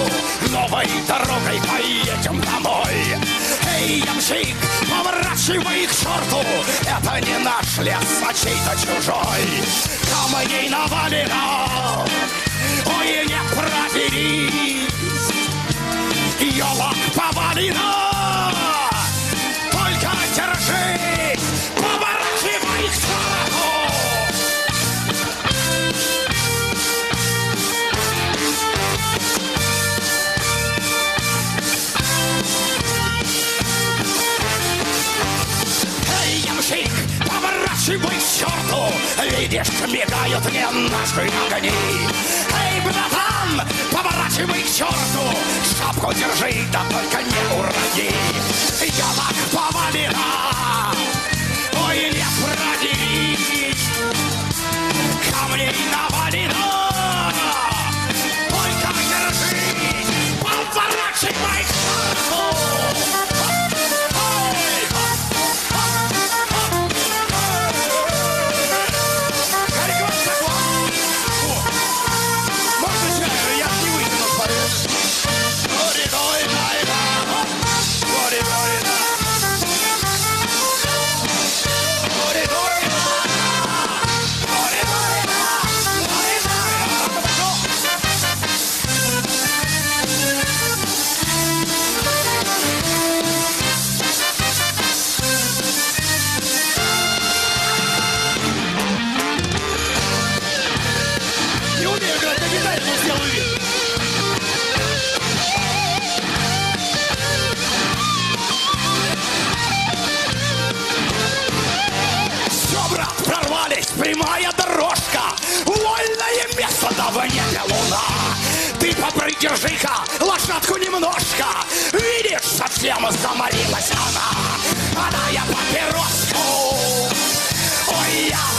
новой дорогой поедем домой. Эй, ямщик, поворачивай к черту, это не наш лес, а чей-то чужой. Камней навалено, ой, не проберись. Елок повалено, только держись, поворачивай к черту. Поворачивай к черту, видишь, мигают мне наши огни. Эй, братан, поворачивай к черту, шапку держи, да только не урони. Елок повалена, ой, не продерись. Камней навалено, только держись, поворачивай к черту. Прямая дорожка, вольное место, да в небе луна. Ты попридержи-ка лошадку немножко, видишь, совсем заморилась она. А дай я папироску, ой, я